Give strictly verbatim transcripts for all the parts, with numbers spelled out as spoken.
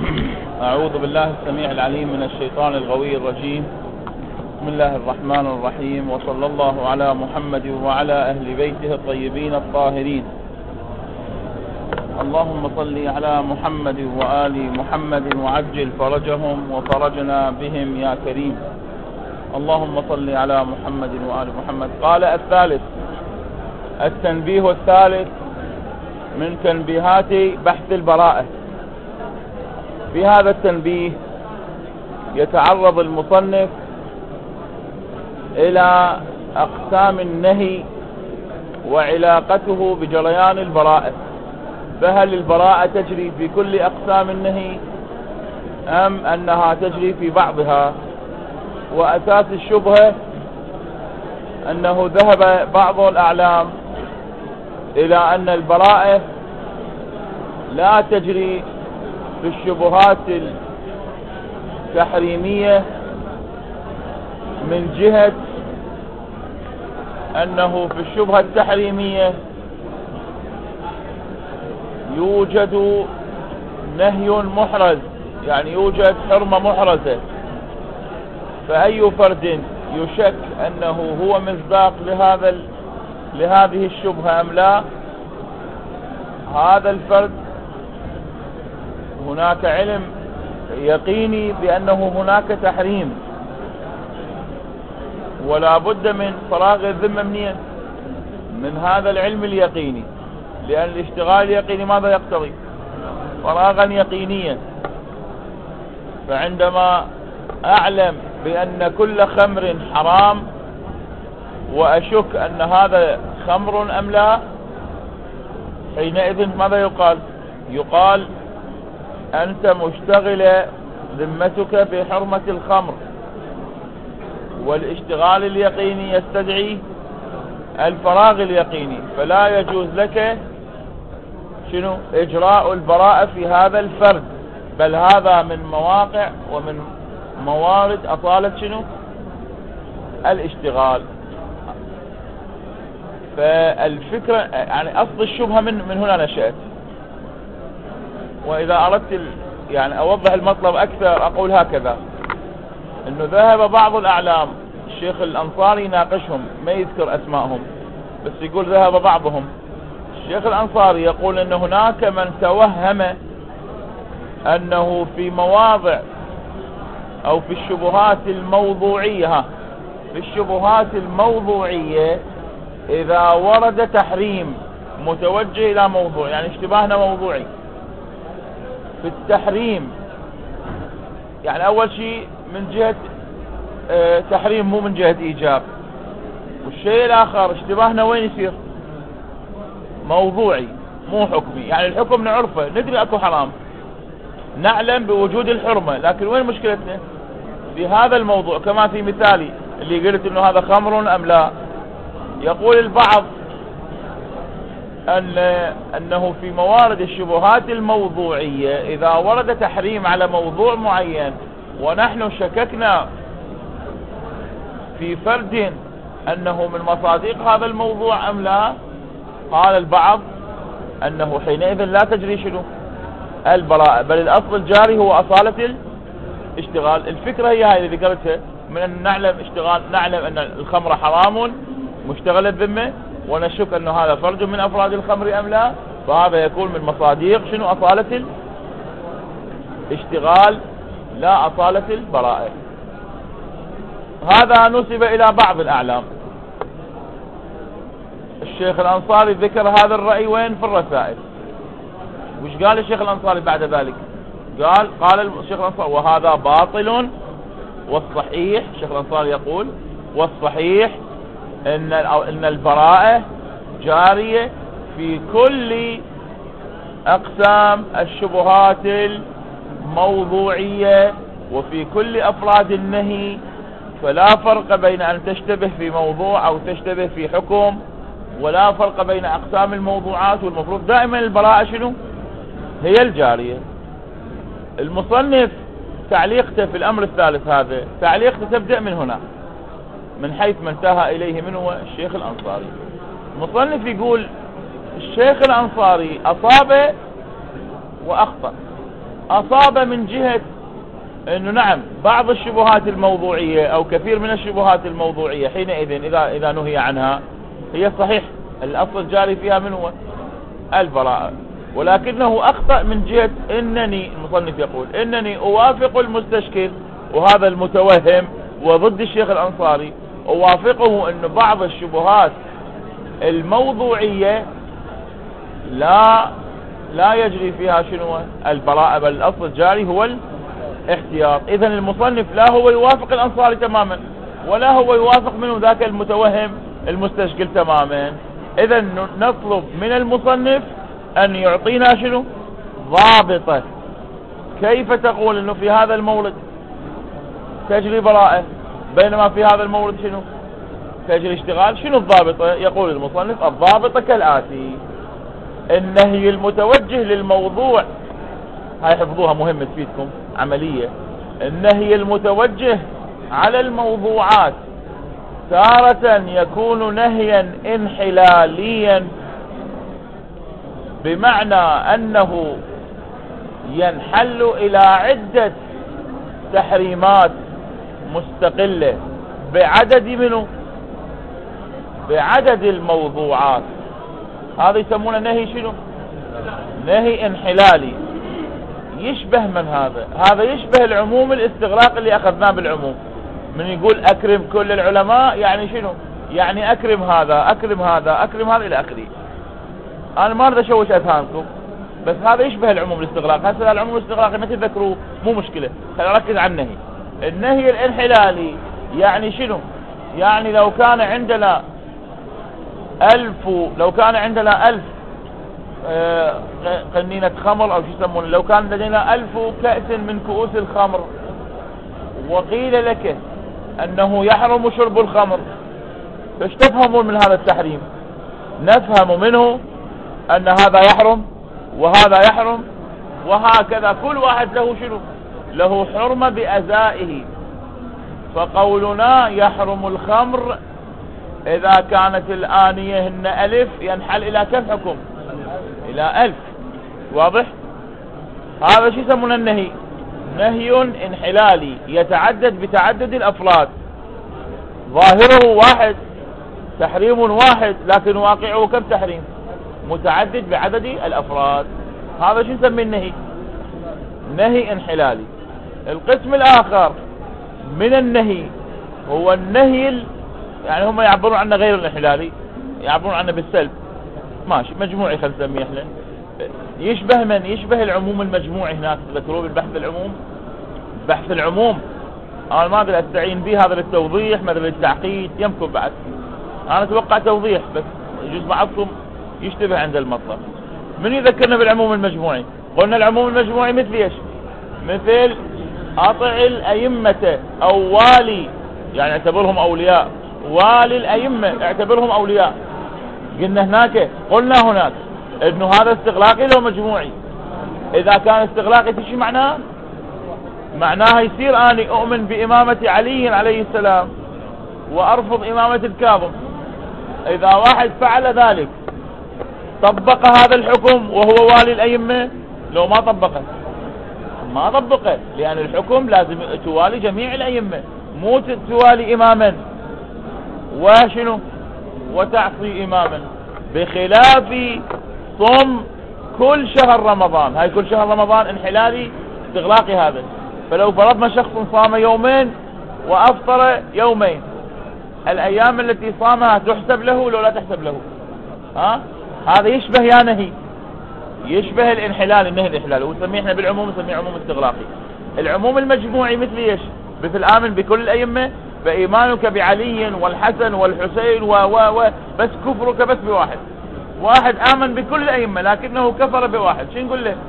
أعوذ بالله السميع العليم من الشيطان الغوي الرجيم. بسم الله الرحمن الرحيم، وصلى الله على محمد وعلى أهل بيته الطيبين الطاهرين. اللهم صل على محمد وآل محمد وعجل فرجهم وفرجنا بهم يا كريم. اللهم صل على محمد وآل محمد. قال الثالث، التنبيه الثالث من تنبيهات بحث البراءة. في هذا التنبيه يتعرض المصنف إلى أقسام النهي وعلاقته بجريان البراءة، فهل البراءة تجري في كل أقسام النهي أم أنها تجري في بعضها؟ وأساس الشبهة أنه ذهب بعض الأعلام إلى أن البراءة لا تجري في الشبهات التحريمية من جهة أنه في الشبهة التحريمية يوجد نهي محرز، يعني يوجد حرمة محرزة، فأي فرد يشك أنه هو مصداق لهذا لهذه الشبهة أم لا، هذا الفرد هناك علم يقيني بأنه هناك تحريم، ولا بد من فراغ الذمة منين؟ من هذا العلم اليقيني، لأن الاشتغال اليقيني ماذا يقتضي؟ فراغا يقينيا. فعندما أعلم بأن كل خمر حرام وأشك أن هذا خمر أم لا، حينئذ ماذا يقال؟ يقال أنت مشتغل ذمتك بحرمة الخمر، والاشتغال اليقيني يستدعي الفراغ اليقيني، فلا يجوز لك شنو إجراء البراءة في هذا الفرد، بل هذا من مواقع ومن موارد أطالة شنو الاشتغال. فالفكرة يعني أصل الشبهة من من هنا نشأت. وإذا أردت يعني أوضح المطلب أكثر أقول هكذا، إنه ذهب بعض الأعلام، الشيخ الأنصاري ناقشهم، ما يذكر أسمائهم بس يقول ذهب بعضهم. الشيخ الأنصاري يقول إن هناك من توهم أنه في مواضع أو في الشبهات الموضوعية في الشبهات الموضوعية إذا ورد تحريم متوجه إلى موضوع، يعني اشتباهنا موضوعي في التحريم، يعني أول شيء من جهة اه تحريم مو من جهة إيجاب، والشيء الآخر اشتباهنا وين يصير؟ موضوعي مو حكمي، يعني الحكم نعرفه، ندري أكو حرام، نعلم بوجود الحرمة، لكن وين مشكلتنا؟ في هذا الموضوع. كما في مثالي اللي قلت إنه هذا خمر أم لا، يقول البعض أن أنه في موارد الشبهات الموضوعية إذا ورد تحريم على موضوع معين ونحن شككنا في فرد أنه من مصادق هذا الموضوع أم لا، قال البعض أنه حينئذ لا تجري شنو البراءة، بل الأصل الجاري هو أصالة الاشتغال. الفكرة هي هاي اللي ذكرتها، من أن نعلم اشتغال، نعلم أن الخمر حرام مشتغل الذمة ونشك أنه هذا فرد من أفراد الخمر أم لا، فهذا يكون من مصادق شنو أصالة الاشتغال لا أصالة البراءة. هذا نسب إلى بعض الأعلام. الشيخ الأنصاري ذكر هذا الرأي وين؟ في الرسائل. وش قال الشيخ الأنصاري بعد ذلك؟ قال قال الشيخ الأنصاري وهذا باطل، والصحيح الشيخ الأنصاري يقول والصحيح إن إن البراءة جارية في كل أقسام الشبهات الموضوعية وفي كل أفراد النهي، فلا فرق بين أن تشتبه في موضوع أو تشتبه في حكم، ولا فرق بين أقسام الموضوعات، والمفروض دائما البراءة شنو هي الجارية. المصنف تعليقته في الأمر الثالث هذا، تعليقته تبدأ من هنا من حيث ما انتهى إليه منه الشيخ الأنصاري. المصنف يقول الشيخ الأنصاري أصاب وأخطأ. أصاب من جهة أنه نعم بعض الشبهات الموضوعية أو كثير من الشبهات الموضوعية حينئذ إذا, إذا نهي عنها هي صحيح الأصل الجاري فيها من هو البراءة، ولكنه أخطأ من جهة أنني المصنف يقول أنني أوافق المستشكل وهذا المتوهم وضد الشيخ الأنصاري، أوافقه أن بعض الشبهات الموضوعية لا لا يجري فيها شنو البراءة، بل الأصل الجاري هو الاحتياط. إذن المصنف لا هو يوافق الأنصاري تماما ولا هو يوافق منه ذاك المتوهم المستشكل تماما. إذن نطلب من المصنف أن يعطينا شنو ضابطة، كيف تقول أنه في هذا المورد تجري براءة بينما في هذا المورد شنو تجري اشتغال؟ شنو الضابطة؟ يقول المصنف الضابطة كالآتي: النهي المتوجه للموضوع، هاي حفظوها مهمة تفيدكم عملية، النهي المتوجه على الموضوعات تارة يكون نهيا انحلاليا بمعنى أنه ينحل إلى عدة تحريمات مستقلة بعدد منه بعدد الموضوعات، هذا يسمونه نهي شنو نهي انحلالي. يشبه من هذا هذا يشبه العموم الاستغراق اللي أخذناه بالعموم، من يقول أكرم كل العلماء يعني شنو يعني أكرم هذا أكرم هذا أكرم هذا إلى آخره. أنا ما أريد أشوش أذهانكم بس هذا يشبه العموم الاستغراق. هسه العموم الاستغراق إنك تذكروا مو مشكلة، خلينا نركز على النهي. النهي الانحلالي يعني شنو يعني لو كان عندنا ألف لو كان عندنا ألف آه قنينة خمر أو شو يسمونه، لو كان لدينا ألف كأس من كؤوس الخمر وقيل لك أنه يحرم شرب الخمر، فايش تفهمون من هذا التحريم؟ نفهم منه أن هذا يحرم وهذا يحرم وهكذا، كل واحد له شنو له حرمة بأزائه. فقولنا يحرم الخمر إذا كانت الآنية هن ألف ينحل إلى كم حكم؟ إلى ألف. واضح؟ هذا شو يسمونه النهي؟ نهي انحلالي يتعدد بتعدد الأفراد، ظاهره واحد تحريم واحد لكن واقعه كم تحريم؟ متعدد بعدد الأفراد. هذا شو نسميه النهي؟ نهي انحلالي. القسم الآخر من النهي هو النهي ال... يعني هم يعبرون عنه غير الانحلالي، يعبرون عنه بالسلب، ماشي مجموعي خلينا نسميه احنا. يشبه من يشبه العموم المجموعي هناك، تذكروا بالبحث العموم بحث العموم انا ما ادري استعين به هذا للتوضيح ما ادري للتعقيد يمكن بعد، انا اتوقع توضيح بس يجوز بعضكم يشتبه عند المطلب. من يذكرنا بالعموم المجموعي؟ قلنا العموم المجموعي مثل ايش؟ مثل اطع الائمة او والي، يعني اعتبرهم اولياء، والي الائمة اعتبرهم اولياء. قلنا هناك قلنا هناك انه هذا استغلاقي لو مجموعي. اذا كان استغلاقي شو معناه؟ معناها يصير اني اؤمن بامامة علي عليه السلام وارفض امامة الكاظم. اذا واحد فعل ذلك طبق هذا الحكم وهو والي الائمة لو ما طبقه؟ ما طبقه، لان الحكم لازم توالي جميع الائمة مو توالي اماما وشنو وتعصي اماما، بخلاف صوم كل شهر رمضان. هاي كل شهر رمضان انحلالي استغلاقي هذا. فلو فرضنا شخص صام يومين وافطر يومين، الايام التي صامها تحسب له لو لا تحسب له؟ ها هذا يشبه يا نهي يشبه الانحلال، النهي الانحلالي ونسميه احنا بالعموم نسميه عموم استغلاقي. العموم المجموعي مثل ايش؟ مثل امن بكل الائمة فايمانك بعلي والحسن والحسين و و و بس كفرك بس بواحد. واحد امن بكل الائمة لكنه كفر بواحد، شو نقول له؟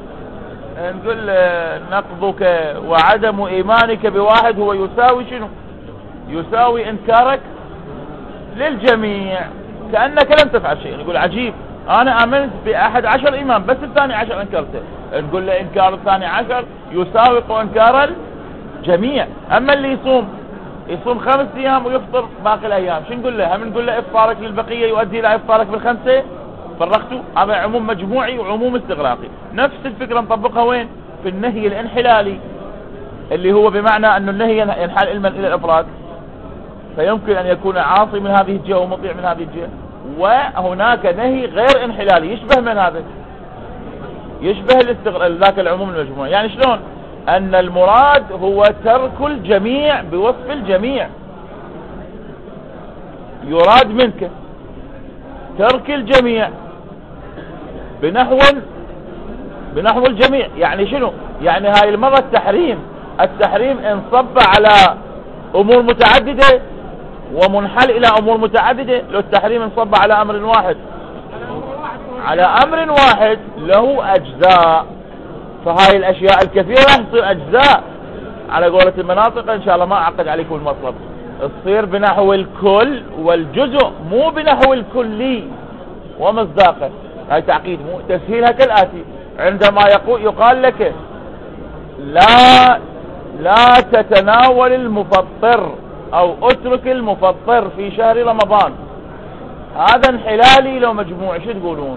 نقول له نقضك وعدم ايمانك بواحد هو يساوي شنو؟ يساوي انكارك للجميع، كأنك لم تفعل شيء. نقول عجيب انا امنت باحد عشر امام بس الثاني عشر انكرته، نقول له انكار الثاني عشر يساوق انكار الجميع. اما اللي يصوم يصوم خمس ايام ويفطر باقي الايام، شو نقول له؟ هم نقول له افطارك للبقية يؤدي الى افطارك بالخمسة؟ فرقتوا؟ هذا عموم مجموعي وعموم استغلاقي. نفس الفكرة نطبقها وين؟ في النهي الانحلالي اللي هو بمعنى أن النهي ينحل علما إلى الأفراد، فيمكن أن يكون عاصي من هذه الجهة ومطيع من هذه الجهة. وهناك نهي غير انحلالي يشبه من هذا، يشبه الاستغلال ذاك العموم المجموع. يعني شلون؟ أن المراد هو ترك الجميع بوصف الجميع. يراد منك ترك الجميع بنحو بنحو الجميع. يعني شنو؟ يعني هاي المرة التحريم التحريم انصب على أمور متعددة ومنحل إلى أمور متعددة. لو التحريم انصب على أمر واحد على أمر واحد له أجزاء، فهاي الأشياء الكثيرة تصير أجزاء على قولة المناطق. إن شاء الله ما أعقد عليكم المطلب، تصير بنحو الكل والجزء مو بنحو الكلي ومصداقه. هاي تعقيد مو تسهيلها كالآتي: عندما يقول يقال لك لا لا تتناول المفطر أو اترك المفطر في شهر رمضان، هذا انحلالي لو مجموع، شو تقولون؟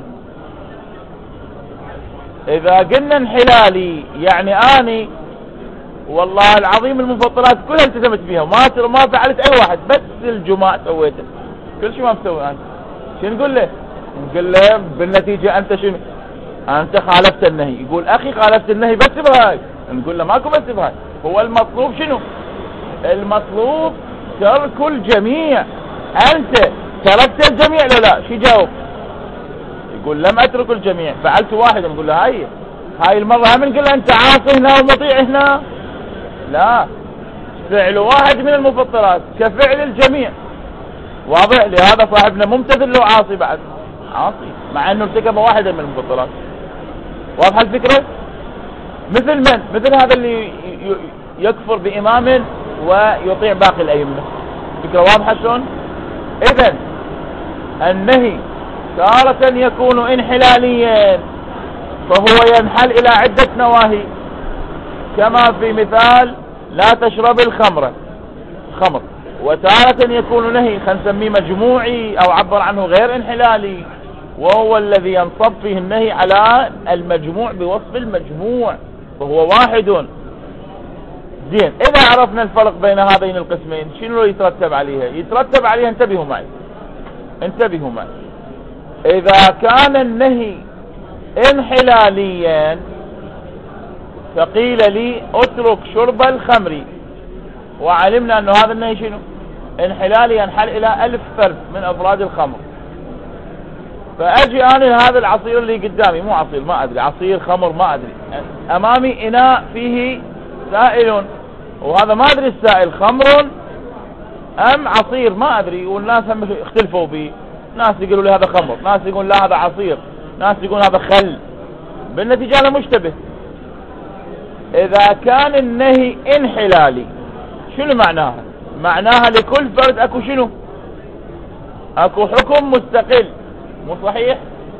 إذا قلنا انحلالي يعني أني والله العظيم المفطرات كلها التزمت بها وما ما فعلت أي واحد، بس الجماع سويته، كل شيء ما مسوي أنت. شو نقول له؟ نقول له بالنتيجة أنت شنو؟ أنت خالفت النهي. يقول أخي خالفت النهي بس بهاي. نقول له ماكو بس بهاي، هو المطلوب شنو؟ المطلوب ترك الجميع. أنت تركت الجميع لو لا؟ شو جاوب؟ يقول لم أترك الجميع، فعلت واحدا. نقول له هاي هاي المرة هم نقول له أنت عاصي هنا ومطيع هنا؟ لا، فعل واحد من المفطرات كفعل الجميع. واضح؟ لهذا صاحبنا ممتثل لو عاصي بعد عاصي مع أنه ارتكب واحدا من المفطرات. واضح الفكرة؟ مثل من؟ مثل هذا اللي يكفر بإمام ويطيع باقي الأئمة. فكرة واضحة شلون؟ إذن النهي تارة يكون انحلاليا فهو ينحل إلى عدة نواهي، كما في مثال لا تشرب الخمر خمر. وتارة يكون نهي خلينا نسميه مجموعي أو عبر عنه غير انحلالي، وهو الذي ينصب فيه النهي على المجموع بوصف المجموع فهو واحد. زين، إذا عرفنا الفرق بين هذين القسمين شنو يترتب عليها؟ يترتب عليها، انتبهوا معي انتبهوا معي إذا كان النهي انحلاليا فقيل لي اترك شرب الخمر، وعلمنا أنه هذا النهي شنو؟ انحلالي، ينحل إلى ألف فرد من أفراد الخمر. فأجي أنا هذا العصير اللي قدامي، مو عصير ما أدري، عصير خمر ما أدري، أمامي إناء فيه سائل، وهذا ما أدري السائل خمر أم عصير ما أدري، والناس هم اختلفوا به. ناس يقولوا لي هذا خمر، ناس يقولون لا هذا عصير، ناس يقولون هذا خل. بالنتيجة أنا مشتبه. إذا كان النهي انحلالي شنو معناها؟ معناها لكل فرد أكو شنو؟ أكو حكم مستقل، مو صحيح؟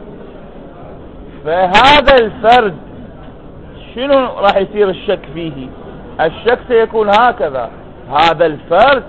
فهذا الفرد شنو راح يصير الشك فيه؟ الشك سيكون هكذا: هذا الفرد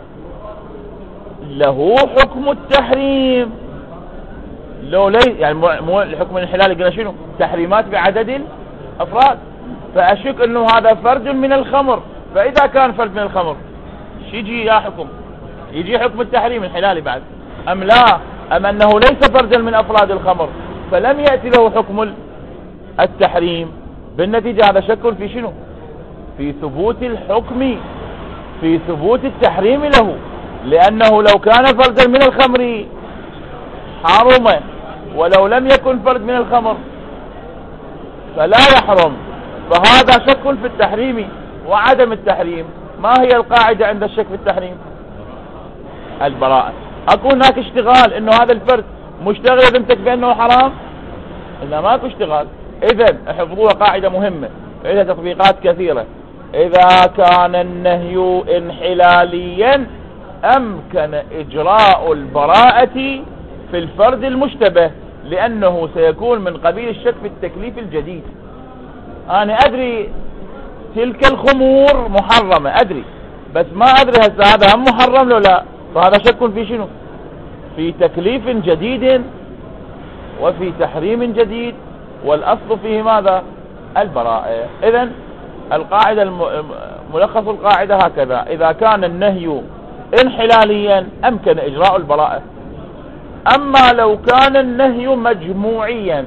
له حكم التحريم لو لي يعني مو الحكم الانحلالي قلنا شنو؟ تحريمات بعدد الافراد. فاشك انه هذا فرد من الخمر، فاذا كان فرد من الخمر شو يجي يا حكم؟ يجي حكم التحريم الانحلالي بعد ام لا؟ ام انه ليس فردا من افراد الخمر فلم يأتي له حكم التحريم؟ بالنتيجة هذا شك في شنو؟ في ثبوت الحكم، في ثبوت التحريم له، لأنه لو كان فردا من الخمر حرم، ولو لم يكن فرد من الخمر فلا يحرم. فهذا شك في التحريم وعدم التحريم. ما هي القاعدة عند الشك في التحريم؟ البراءة. أكو هناك اشتغال إنه هذا الفرد مشتغل بنتك بأنه حرام؟ إلا ماكو اشتغال. إذن احفظوها قاعدة مهمة لها تطبيقات كثيرة: إذا كان النهي انحلاليا أمكن إجراء البراءة في الفرد المشتبه، لأنه سيكون من قبيل الشك في التكليف الجديد. أنا أدري تلك الخمور محرمة، أدري، بس ما أدري هسه هذا هم محرم لو لا، فهذا شك في شنو؟ في تكليف جديد وفي تحريم جديد، والأصل فيه ماذا؟ البراءة. إذن القاعدة الم... ملخص القاعدة هكذا: إذا كان النهي انحلاليا أمكن إجراء البراءة. أما لو كان النهي مجموعيا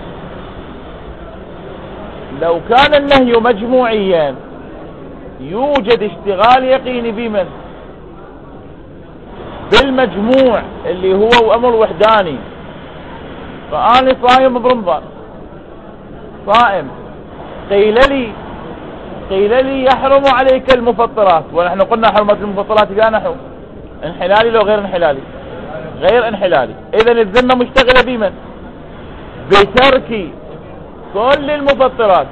لو كان النهي مجموعيا يوجد اشتغال يقيني بمن؟ بالمجموع اللي هو أمر وحداني. فأنا صايم برمضان، صائم، قيل لي قيل لي يحرم عليك المفطرات، ونحن قلنا حرمة المفطرات لا نحو انحلالي لو غير انحلالي؟ غير انحلالي. إذن الذمة مشتغلة بمن؟ بترك كل المفطرات.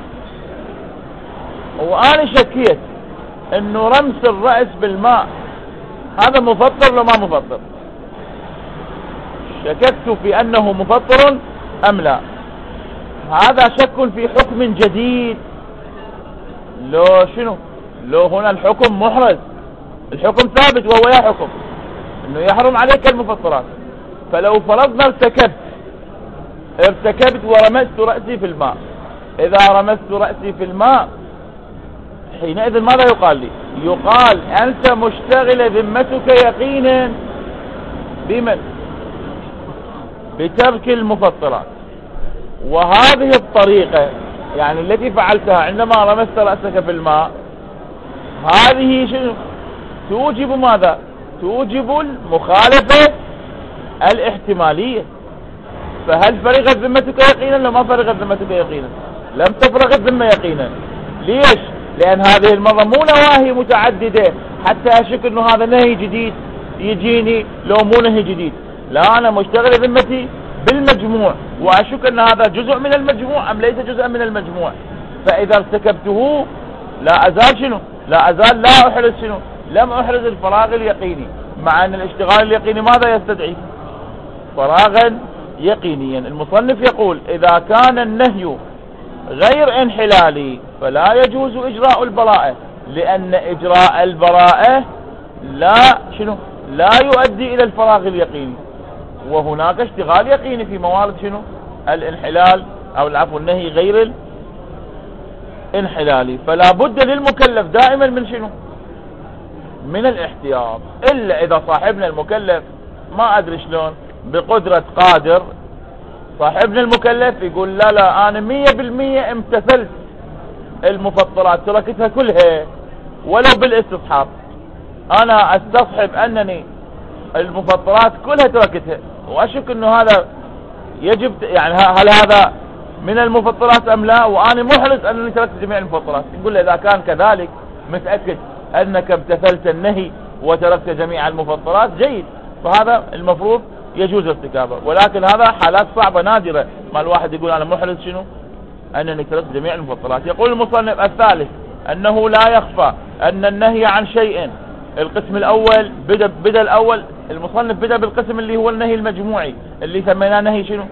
وأنا شكيت انه رمس الرأس بالماء هذا مفطر لو ما مفطر، شككت في انه مفطر ام لا. هذا شك في حكم جديد. لو شنو؟ لو هنا الحكم محرز، الحكم ثابت وهو يا حكم انه يحرم عليك المفطرات. فلو فرضنا ارتكبت ارتكبت ورمست رأسي في الماء، اذا رمست رأسي في الماء حينئذ ماذا يقال لي؟ يقال أنت مشتغل ذمتك يقينا بمن؟ بترك المفطرات. وهذه الطريقة يعني التي فعلتها عندما رمست رأسك في الماء هذه شنو؟ توجب ماذا؟ توجب المخالفة الاحتمالية. فهل فرغت ذمتك يقينا لو ما فرغت ذمتك يقينا؟ لم تفرغ الذمة يقينا. ليش؟ لأن هذه المرة مو نواهي متعددة حتى أشك أنه هذا نهي جديد يجيني لو مو نهي جديد. لا، أنا مشتغل ذمتي بالمجموع وأشك أن هذا جزء من المجموع أم ليس جزءا من المجموع. فإذا ارتكبته لا أزال شنو؟ لا أزال لا أحرز شنو؟ لم أحرز الفراغ اليقيني، مع أن الاشتغال اليقيني ماذا يستدعي؟ فراغا يقينيا. المصنف يقول: إذا كان النهي غير انحلالي فلا يجوز إجراء البراءة، لأن إجراء البراءة لا شنو؟ لا يؤدي إلى الفراغ اليقيني، وهناك اشتغال يقيني في موارد شنو؟ الانحلال أو العفو النهي غير الانحلالي. فلا بد للمكلف دائما من شنو؟ من الاحتياط. إلا إذا صاحبنا المكلف ما أدري شلون بقدرة قادر، صاحبنا المكلف يقول لا لا أنا مية بالمية امتثلت المفطرات تركتها كلها ولو بالاستصحاب، أنا استصحب أنني المفطرات كلها تركتها وأشك أنه هذا يجب، يعني هل هذا من المفطرات أم لا، وأنا محرص أنني تركت جميع المفطرات. نقول له إذا كان كذلك متأكد أنك امتثلت النهي وتركت جميع المفطرات جيد، فهذا المفروض يجوز ارتكابه. ولكن هذا حالات صعبة نادرة ما الواحد يقول أنا محرز شنو؟ أنني تركت جميع المفطرات. يقول المصنف: الثالث أنه لا يخفى أن النهي عن شيء. القسم الأول بدأ, بدأ الأول المصنف بدأ بالقسم اللي هو النهي المجموعي اللي سميناه نهي شنو؟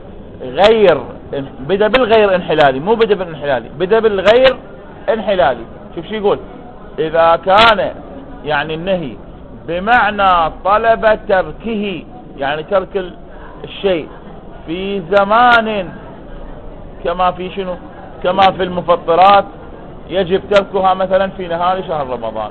غير. بدأ بالغير انحلالي، مو بدأ بالانحلالي، بدأ بالغير انحلالي. شوف شو يقول: إذا كان يعني النهي بمعنى طلب تركه، يعني ترك الشيء في زمان كما في شنو؟ كما في المفطرات يجب تركها مثلا في نهار شهر رمضان،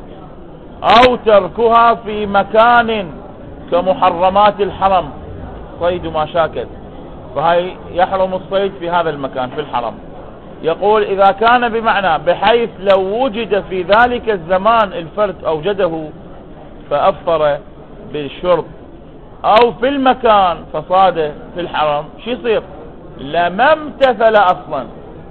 او تركها في مكان كمحرمات الحرم، صيد ما شاكل، فهي يحرم الصيد في هذا المكان في الحرم. يقول إذا كان بمعنى بحيث لو وجد في ذلك الزمان الفرد أوجده فأفطر بالشرب، أو في المكان فصاده في الحرم، شو يصير؟ لما امتثل أصلا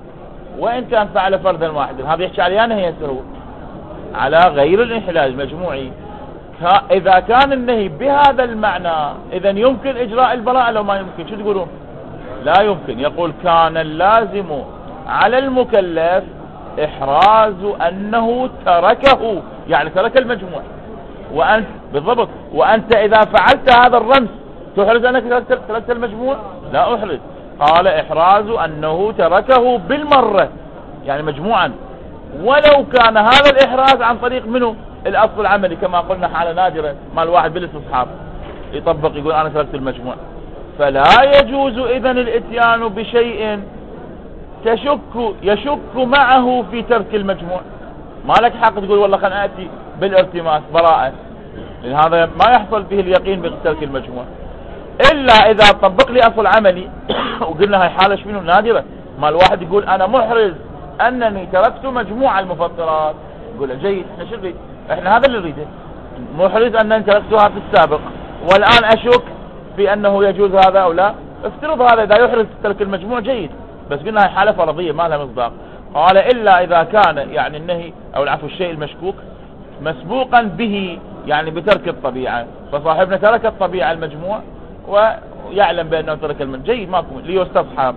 وإن كان فعل فردا واحدا. هذا يحكي على نهي هسه على غير الانحلال المجموعي. إذا كان النهي بهذا المعنى إذا يمكن إجراء البراءة لو ما يمكن؟ شو تقولون؟ لا يمكن. يقول كان اللازم على المكلف إحراز أنه تركه، يعني ترك المجموع. وأنت بالضبط، وأنت إذا فعلت هذا الرمز تحرز أنك تركت المجموع؟ لا أحرز. قال إحراز أنه تركه بالمرة، يعني مجموعا، ولو كان هذا الإحراز عن طريق منه الأصل العملي كما قلنا حالة نادرة ما الواحد بالاستصحاب يطبق يقول أنا تركت المجموع. فلا يجوز إذن الاتيان بشيء تشك يشك معه في ترك المجموع، ما لك حق تقول والله خلنا نأتي بالارتماس براءة، لأن هذا ما يحصل به اليقين بترك المجموع، إلا إذا طبق لي أصل عملي وقلنا هاي حالة شنو نادرة، ما الواحد يقول أنا محرز أنني تركت مجموع المفطرات، يقول جيد، احنا شو نريد؟ احنا هذا اللي نريده، محرز أنني تركتها في السابق والآن أشك في أنه يجوز هذا أو لا، افترض هذا إذا يحرز ترك المجموع جيد، بس قلنا هاي حالة فرضية ما لها مصداق. قال إلا إذا كان يعني النهي أو العفو الشيء المشكوك مسبوقا به يعني بترك الطبيعة، فصاحبنا ترك الطبيعة المجموع ويعلم بأنه ترك المجموع، جيد ماكو، ليستصحب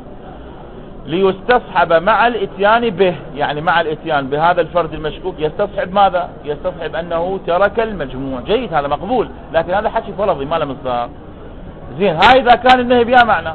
ليستصحب مع الاتيان به، يعني مع الاتيان بهذا الفرد المشكوك يستصحب ماذا؟ يستصحب أنه ترك المجموع، جيد هذا مقبول، لكن هذا حكي فرضي ما له مصداق. زين، هاي إذا كان النهي بها معنى،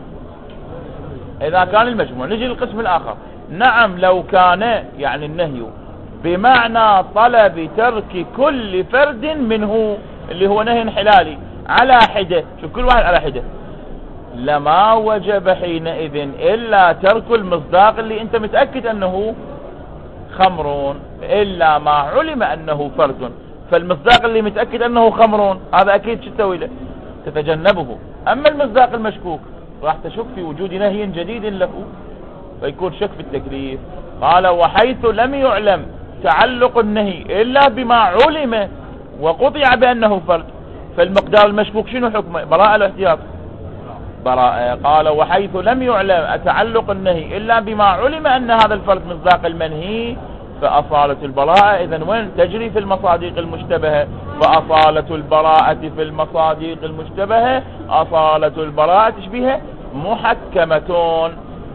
إذا كان المجموع. نجي للقسم الآخر، نعم لو كان يعني النهي بمعنى طلب ترك كل فرد منه اللي هو نهي انحلالي على حدة، شوف كل واحد على حدة، لما وجب حينئذ إلا ترك المصداق اللي أنت متأكد أنه خمر، إلا ما علم أنه فرد، فالمصداق اللي متأكد أنه خمر هذا أكيد شو تسوي له؟ تتجنبه. أما المصداق المشكوك راح تشك في وجود نهي جديد له فيكون شك في التكليف. قال وحيث لم يعلم تعلق النهي إلا بما علم وقطع بأنه فرد، فالمقدار المشكوك شنو حكمه؟ براءة الاحتياط، براءة. قال وحيث لم يعلم تعلق النهي إلا بما علم أن هذا الفرد مصداق المنهي فأصالة البراءة إذن وين تجري في المصادق المشتبهة، فأصالة البراءة في المصادق المشتبهة أصالة البراءة تشبيها محكمة.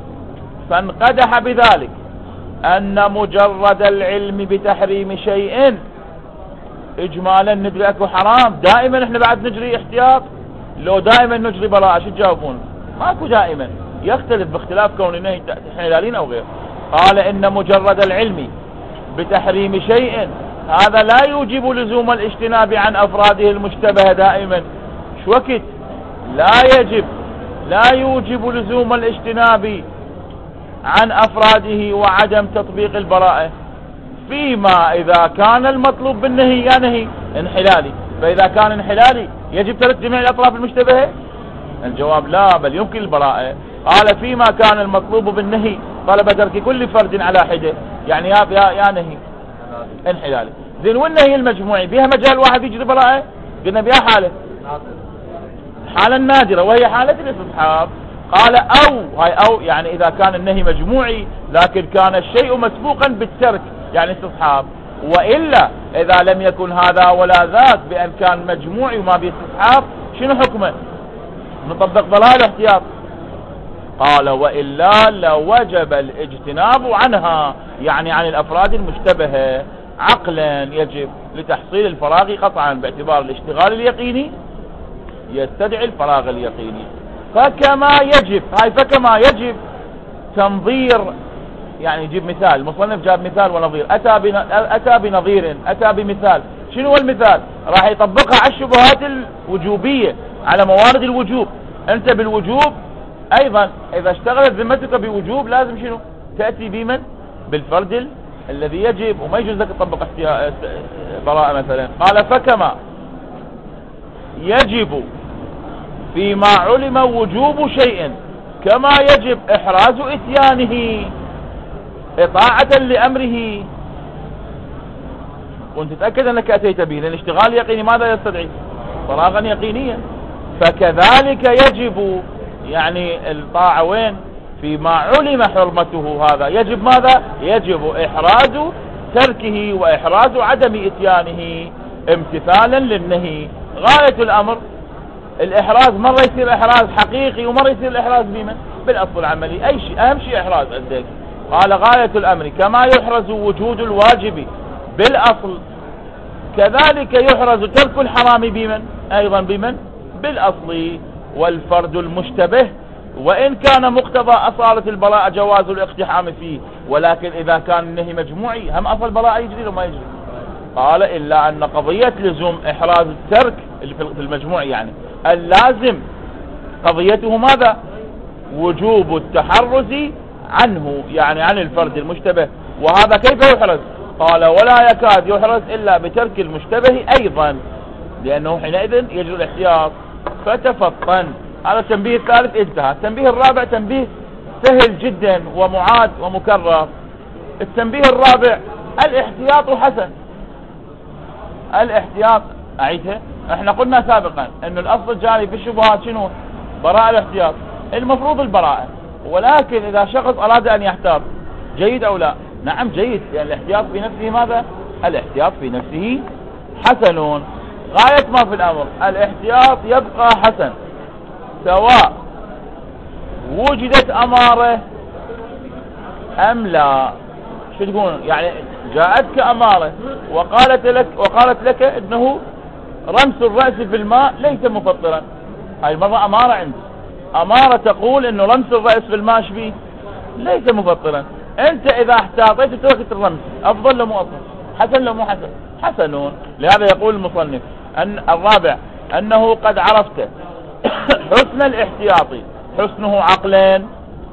فانقدح بذلك أن مجرد العلم بتحريم شيء إجمالا ندري أكو حرام، دائما احنا بعد نجري احتياط، لو دائما نجري براءة شو تجاوبون؟ ماكو دائما، يختلف باختلاف كون النهي حلالين أو غير. قال إن مجرد العلم بتحريم شيء هذا لا يوجب لزوم الاجتناب عن أفراده المشتبه دائما، شو وقت لا يجب لا يوجب لزوم الاجتناب عن أفراده وعدم تطبيق البراءة، فيما إذا كان المطلوب بالنهي يا نهي انحلالي، فإذا كان انحلالي يجب ترك جميع الأطراف المشتبهة؟ الجواب لا، بل يمكن البراءة. قال فيما كان المطلوب بالنهي طلب ترك كل فرد على حدة، يعني يا, يا, يا نهي انحلالي. زين، والنهي المجموعي بها مجال واحد يجري براءة؟ قلنا بها حالة حالة نادرة وهي حالة الاستصحاب. قال أو هاي أو يعني إذا كان النهي مجموعي لكن كان الشيء مسبوقا بالترك يعني استصحاب، وإلا إذا لم يكن هذا ولا ذاك بأن كان مجموعي وما باستصحاب شنو حكمه؟ نطبق ضلال احتياط. قال وإلا لوجب الاجتناب عنها، يعني عن الأفراد المشتبهة عقلا يجب لتحصيل الفراغ قطعا، باعتبار الاشتغال اليقيني يستدعي الفراغ اليقيني. فكما يجب هاي فكما يجب تنظير، يعني يجيب مثال، المصنف جاب مثال ونظير، أتى أتى بنظير أتى بمثال. شنو هو المثال؟ راح يطبقها على الشبهات الوجوبية على موارد الوجوب. أنت بالوجوب أيضا إذا اشتغلت ذمتك بوجوب لازم شنو؟ تأتي بمن؟ بالفرد ال... الذي يجب، وما يجوز لك تطبق احتياء براءة مثلا. قال فكما يجب فيما علم وجوب شيء كما يجب إحراز إتيانه إطاعة لأمره، وانت تتأكد أنك أتيت به، لأن الاشتغال يقيني ماذا يستدعي؟ فراغا يقينيا. فكذلك يجب يعني الطاعة وين؟ فيما علم حرمته، هذا يجب ماذا؟ يجب إحراز تركه وإحراز عدم إتيانه امتثالا للنهي. غاية الأمر الإحراز مرة يصير إحراز حقيقي ومرة يصير الإحراز بمن؟ بالأصل العملي، أي شيء أهم شيء إحراز عندك. قال غاية الأمر كما يحرز وجود الواجب بالأصل كذلك يحرز ترك الحرام بمن؟ أيضا بمن؟ بالأصل. والفرد المشتبه وإن كان مقتضى أصالة البراءة جواز الاقتحام فيه، ولكن إذا كان النهي مجموعي هم أصل البراءة يجري وما يجري. قال إلا أن قضية لزوم إحراز الترك اللي في المجموع يعني اللازم قضيته ماذا؟ وجوب التحرز عنه يعني عن الفرد المشتبه، وهذا كيف يحرز؟ قال ولا يكاد يحرز إلا بترك المشتبه أيضا، لأنه حينئذ يجري الاحتياط. فتفطن. هذا التنبيه الثالث انتهى. التنبيه الرابع تنبيه سهل جدا ومعاد ومكرر. التنبيه الرابع الاحتياط حسن. الاحتياط أعيدها، احنا قلنا سابقا أن الأصل الجاري في الشبهات شنو؟ براءة الاحتياط، المفروض البراءة، ولكن إذا شخص أراد أن يحتاط جيد أو لا؟ نعم جيد، لأن الاحتياط في نفسه ماذا؟ الاحتياط في نفسه حسن. غاية ما في الأمر الاحتياط يبقى حسن سواء وجدت أمارة أم لا. شو تقول؟ يعني جاءتك أمارة وقالت لك وقالت لك إنه رمس الرأس في الماء ليس مفطرا، هاي المرة أمارة عندك، أمارة تقول إنه رمس الرأس في الماء شبيه ليس مفطرا. أنت إذا احتاطيت تركت الرمس أفضل لو مو أفضل؟ حسن لو مو حسن؟ حسنون. لهذا يقول المصنف أن الرابع أنه قد عرفت حسن الاحتياطي، حسنه عقلين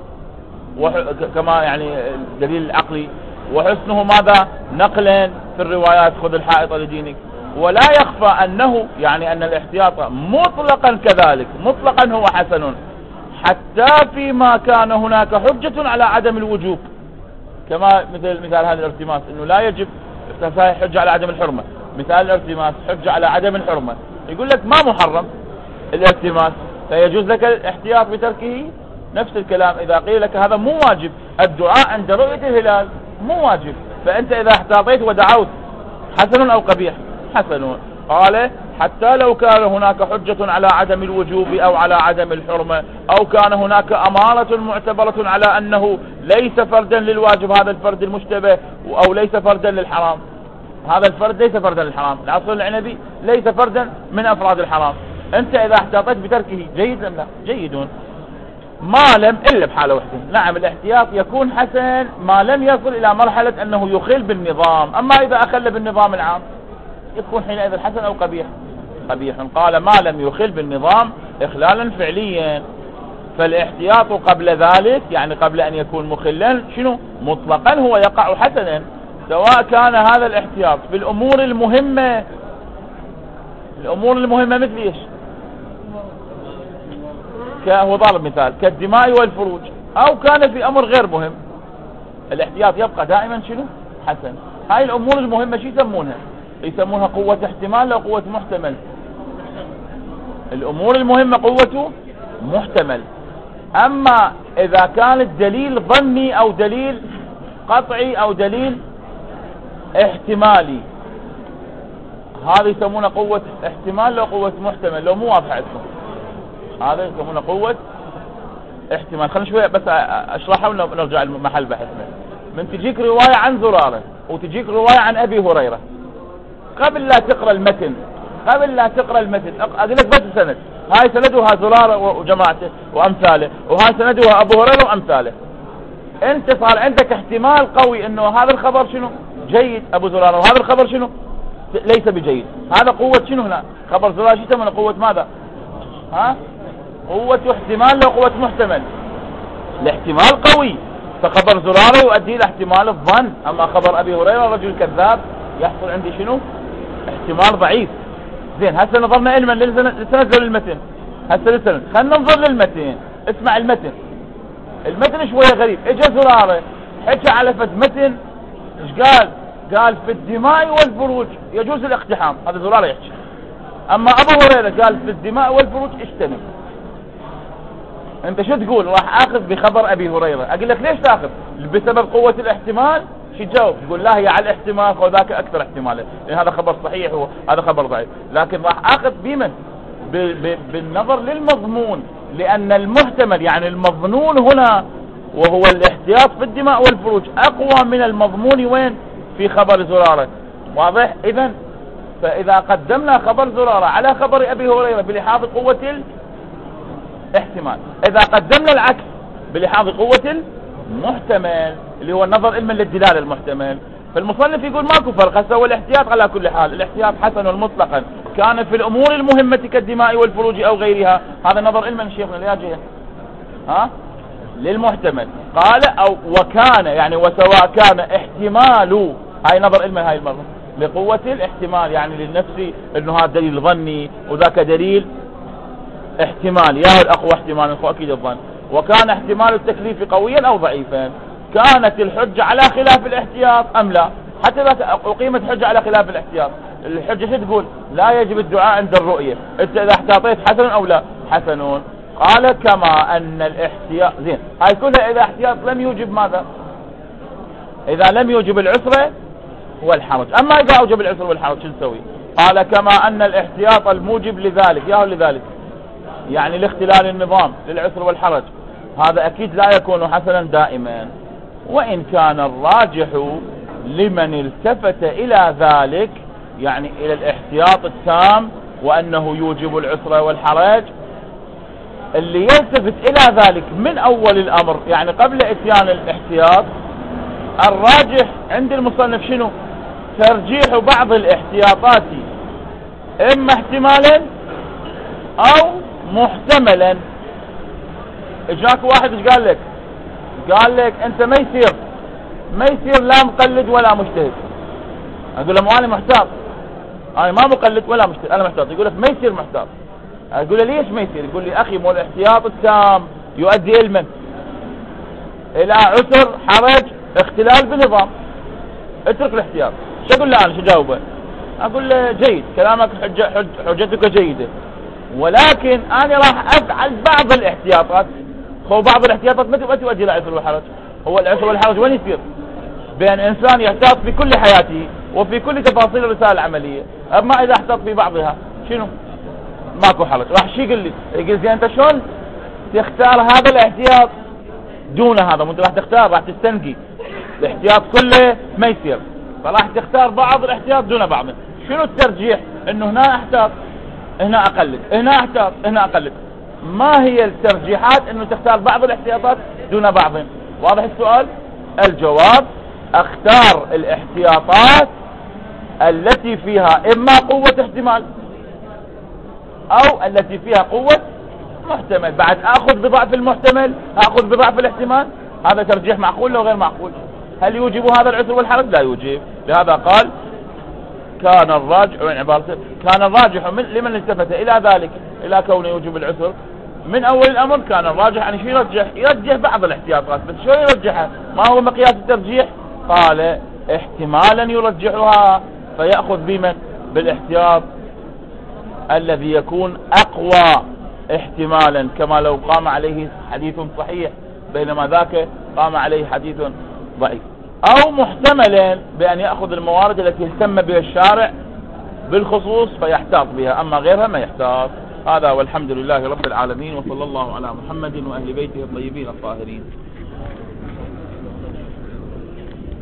كما يعني الدليل العقلي، وحسنه ماذا؟ نقلين في الروايات خذ الحائط لدينك. ولا يخفى أنه يعني أن الاحتياط مطلقا كذلك، مطلقا هو حسن حتى فيما كان هناك حجة على عدم الوجوب، كما مثل مثال هذا الارتماس انه لا يجب، حجة على عدم الحرمة. مثال الارتماس حجة على عدم الحرمة، يقول لك ما محرم الارتماس فيجوز لك الاحتياط بتركه. نفس الكلام إذا قيل لك هذا مو واجب، الدعاء عند رؤية الهلال مو واجب، فأنت إذا احتاطيت ودعوت حسن أو قبيح؟ حسن. قال حتى لو كان هناك حجة على عدم الوجوب أو على عدم الحرمة، أو كان هناك أمارة معتبرة على أنه ليس فردا للواجب هذا الفرد المشتبه، أو ليس فردا للحرام هذا الفرد ليس فردا للحرام، العصر العنبي ليس فردا من أفراد الحرام. أنت إذا احتاطيت بتركه جيد أم لا؟ جيدون. ما لم إلا بحالة واحدة، نعم الاحتياط يكون حسن ما لم يصل إلى مرحلة أنه يخل بالنظام، أما إذا أخل بالنظام العام يكون حينئذ حسن أو قبيح؟ قبيح. قال ما لم يخل بالنظام إخلالا فعليا. فالاحتياط قبل ذلك يعني قبل أن يكون مخلا شنو؟ مطلقا هو يقع حسنا، سواء كان هذا الاحتياط في الأمور المهمة. الأمور المهمة مثل إيش؟ هو ضارب مثال كالدماء والفروج، أو كان في أمر غير مهم، الاحتياط يبقى دائما شنو؟ حسن. هاي الأمور المهمة شو يسمونها؟ يسمونها قوة احتمال أو قوة محتمل. الأمور المهمة قوة محتمل. أما إذا كان الدليل ظني أو دليل قطعي أو دليل احتمالي، هذا يسمونه قوة احتمال لو قوة محتمل، لو مو واضح اسمه هذا يسمونه قوة احتمال. خلينا شوية بس اشرحها ونرجع المحل بحثنا. من تجيك رواية عن زرارة وتجيك رواية عن أبي هريرة، قبل لا تقرأ المتن قبل لا تقرأ المتن أقول لك بس السند، هاي سندها زرارة وجماعته وأمثاله، وهاي سندها أبو هريرة وأمثاله. أنت صار عندك احتمال قوي إنه هذا الخبر شنو؟ جيد أبو زرارة، وهذا الخبر شنو؟ ليس بجيد. هذا قوة شنو هنا؟ خبر زرارة شو يسمونه؟ قوة ماذا؟ ها؟ قوة احتمال لو قوة محتمل. الاحتمال قوي، فخبر زرارة يؤدي إلى احتمال الظن. أما خبر أبي هريرة رجل كذاب يحصل عندي شنو؟ احتمال ضعيف. زين هسه نظرنا علما لسنة للمتن، هسه لسنة خلنا ننظر للمتن. اسمع المتن، المتن شوية غريب. اجا زرارة حكى على فد متن، ايش قال؟ قال في الدماء والفروج يجوز الاقتحام، هذا زرارة يحكي. اما ابو هريرة قال في الدماء والفروج اجتنب. انت شو تقول؟ راح اخذ بخبر ابي هريرة. اقول لك ليش تاخذ؟ بسبب قوة الاحتمال. شو تجاوب؟ تقول لا هي على الاحتمال وذاك اكثر احتمالا، لان هذا خبر صحيح وهذا خبر ضعيف. لكن راح اخذ بمن؟ بالنظر للمضمون، لان المحتمل يعني المظنون هنا وهو الاحتياط في الدماء والفروج اقوى من المضمون وين؟ في خبر زرارة. واضح؟ اذا فاذا قدمنا خبر زرارة على خبر ابي هريرة بلحاظ قوة الاحتمال، اذا قدمنا العكس بلحاظ قوة المحتمل اللي هو النظر علما للدلالة المحتمل، فالمصنف يقول ماكو فرق. هسه هو الاحتياط على كل حال، الاحتياط حسن مطلقا كان في الامور المهمة كالدماء والفروج او غيرها. هذا نظر علما شيخنا لا جهة. ها للمحتمل. قال أو وكان يعني وسواء كان احتمال، هاي نظر علم هاي المرة لقوة الاحتمال، يعني للنفس انه هذا دليل ظني وذاك دليل احتمال، يا الأقوى احتمال أكيد الظن. وكان احتمال التكليف قويا أو ضعيفا، كانت الحجة على خلاف الاحتياط أم لا؟ حتى إذا أقيمت حجة على خلاف الاحتياط، الحجة شو تقول؟ لا يجب الدعاء عند الرؤية، أنت إذا احتاطيت حسن أو لا؟ حسنون. قال كما أن الاحتياط، زين هاي كلها إذا احتياط لم يوجب ماذا؟ إذا لم يوجب العسرة والحرج. أما إذا أوجب العسر والحرج شو نسوي؟ قال كما أن الاحتياط الموجب لذلك، ياهو لذلك يعني لاختلال النظام للعسر والحرج، هذا أكيد لا يكون حسنا دائما. وإن كان الراجح لمن التفت إلى ذلك، يعني إلى الاحتياط التام وأنه يوجب العسر والحرج، اللي يلتفت إلى ذلك من أول الأمر يعني قبل إتيان الاحتياط، الراجح عند المصنف شنو؟ ترجيح بعض الاحتياطات إما احتمالا أو محتملا. اجاك واحد ايش قال لك؟ قال لك انت ما يصير ما يصير لا مقلد ولا مجتهد. اقول له مو انا محتاط، انا ما مقلد ولا مجتهد، انا محتاط. يقول لك ما يصير محتاط. اقول له ليش ما يصير؟ يقول لي اخي مو الاحتياط التام يؤدي الى من؟ الى عسر حرج اختلال بنظام. اترك الاحتياط. شو اقول له انا؟ شو جاوبه؟ اقول له جيد كلامك، حجة حج حجتك جيدة، ولكن انا راح افعل بعض الاحتياطات. هو بعض الاحتياطات ما تؤدي الى العسر والحرج. هو العسر والحرج وين يصير؟ بين انسان يحتاط في كل حياته وفي كل تفاصيل الرسالة العملية، اما اذا احتاط في بعضها شنو؟ ماكو حرج. راح شي يقول لي؟ يقول زين انت شلون تختار هذا الاحتياط دون هذا؟ وانت راح تختار، راح تستنقي الاحتياط كله ما يصير، فراح تختار بعض الاحتياط دون بعض. شنو الترجيح؟ انه هنا احتاط هنا اقلد، هنا احتاط هنا اقلد. ما هي الترجيحات؟ انه تختار بعض الاحتياطات دون بعض. واضح السؤال؟ الجواب اختار الاحتياطات التي فيها اما قوة احتمال او التي فيها قوة محتمل. بعد اخذ بضعف المحتمل اخذ بضعف الاحتمال، هذا ترجيح معقول لو غير معقول؟ هل يوجب هذا العسر والحرج؟ لا يوجب. لهذا قال كان الراجح، وين عبارته؟ كان الراجح من لمن التفت الى ذلك، الى كونه يوجب العسر من اول الامر، كان الراجح ان شو يرجح؟ يرجح بعض الاحتياطات. بس شو يرجحها؟ ما هو مقياس الترجيح؟ قال احتمالا يرجحها، فيأخذ بمن؟ بالاحتياط الذي يكون اقوى احتمالا، كما لو قام عليه حديث صحيح بينما ذاك قام عليه حديث ضعيف. او محتملا بان يأخذ الموارد التي اهتم بها الشارع بالخصوص فيحتاط بها، اما غيرها ما يحتاط. هذا والحمد لله رب العالمين، وصلى الله على محمد واهل بيته الطيبين الطاهرين.